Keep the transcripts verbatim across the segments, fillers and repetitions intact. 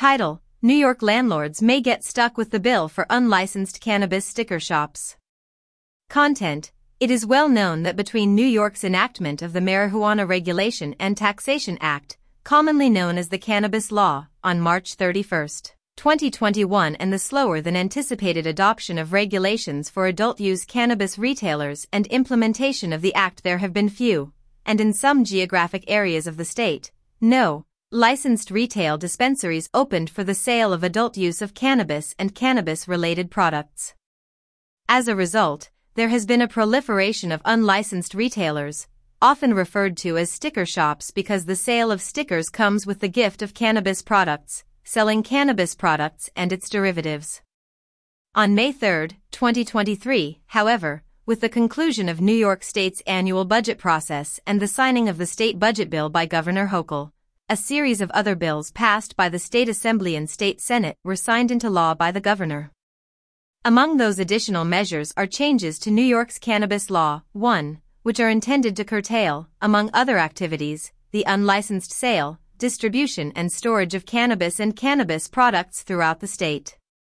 Title: New York landlords may get stuck with the bill for unlicensed cannabis sticker shops. Content: It is well known that between New York's enactment of the Marijuana Regulation and Taxation Act, commonly known as the Cannabis Law, on March thirty-first, twenty twenty-one, and the slower than anticipated adoption of regulations for adult-use cannabis retailers and implementation of the act, there have been few, and in some geographic areas of the state, no, licensed retail dispensaries opened for the sale of adult use of cannabis and cannabis-related products. As a result, there has been a proliferation of unlicensed retailers, often referred to as sticker shops because the sale of stickers comes with the gift of cannabis products, selling cannabis products and its derivatives. On May third, twenty twenty-three, however, with the conclusion of New York State's annual budget process and the signing of the state budget bill by Governor Hochul, a series of other bills passed by the State Assembly and State Senate were signed into law by the governor. Among those additional measures are changes to New York's Cannabis Law, one, which are intended to curtail, among other activities, the unlicensed sale, distribution and storage of cannabis and cannabis products throughout the state.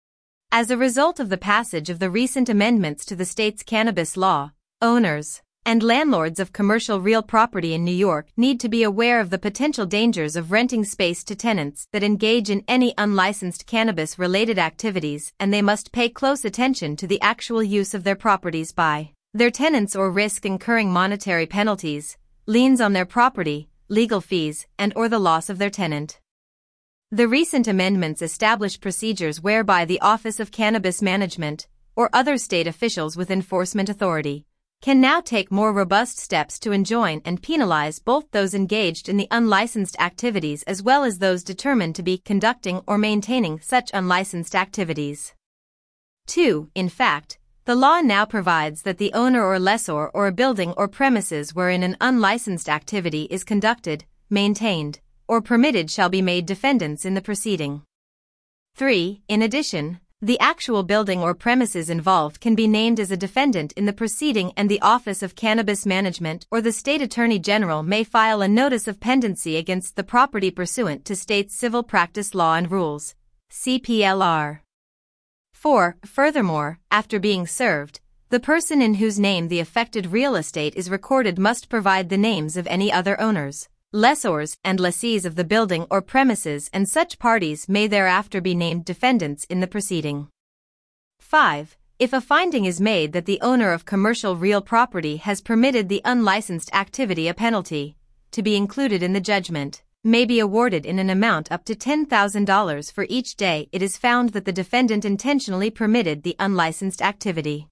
As a result of the passage of the recent amendments to the state's cannabis law, owners and landlords of commercial real property in New York need to be aware of the potential dangers of renting space to tenants that engage in any unlicensed cannabis-related activities, and they must pay close attention to the actual use of their properties by their tenants or risk incurring monetary penalties, liens on their property, legal fees, and or the loss of their tenant. The recent amendments establish procedures whereby the Office of Cannabis Management, or other state officials with enforcement authority, can now take more robust steps to enjoin and penalize both those engaged in the unlicensed activities as well as those determined to be conducting or maintaining such unlicensed activities. two. In fact, the law now provides that the owner or lessor or a building or premises wherein an unlicensed activity is conducted, maintained, or permitted shall be made defendants in the proceeding. three. In addition, the actual building or premises involved can be named as a defendant in the proceeding, and the Office of Cannabis Management or the State Attorney General may file a notice of pendency against the property pursuant to state's civil practice law and rules, C P L R. four. Furthermore, after being served, the person in whose name the affected real estate is recorded must provide the names of any other owners, lessors, and lessees of the building or premises, and such parties may thereafter be named defendants in the proceeding. five. If a finding is made that the owner of commercial real property has permitted the unlicensed activity, a penalty, to be included in the judgment, may be awarded in an amount up to ten thousand dollars for each day it is found that the defendant intentionally permitted the unlicensed activity.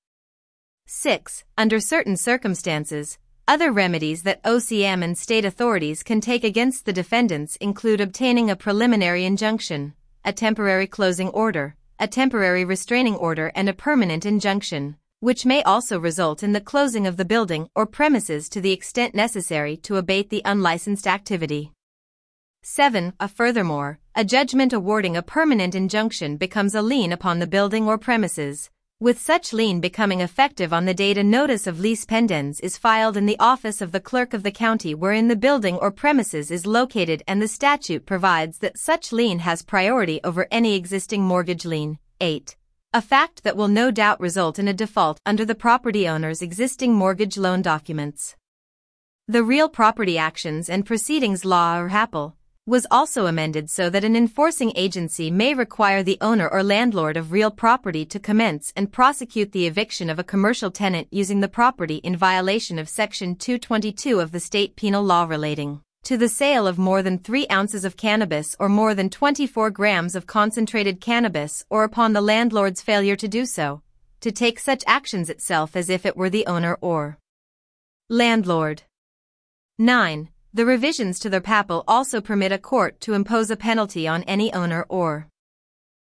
six. Under certain circumstances, other remedies that O C M and state authorities can take against the defendants include obtaining a preliminary injunction, a temporary closing order, a temporary restraining order, and a permanent injunction, which may also result in the closing of the building or premises to the extent necessary to abate the unlicensed activity. seven. A furthermore, a judgment awarding a permanent injunction becomes a lien upon the building or premises, with such lien becoming effective on the date a notice of lease pendens is filed in the office of the clerk of the county wherein the building or premises is located, and the statute provides that such lien has priority over any existing mortgage lien. eight. A fact that will no doubt result in a default under the property owner's existing mortgage loan documents. The Real Property Actions and Proceedings Law, or R A P L, was also amended so that an enforcing agency may require the owner or landlord of real property to commence and prosecute the eviction of a commercial tenant using the property in violation of Section two twenty-two of the state penal law relating to the sale of more than three ounces of cannabis or more than twenty-four grams of concentrated cannabis, or upon the landlord's failure to do so, to take such actions itself as if it were the owner or landlord. nine. The revisions to the R A P L also permit a court to impose a penalty on any owner or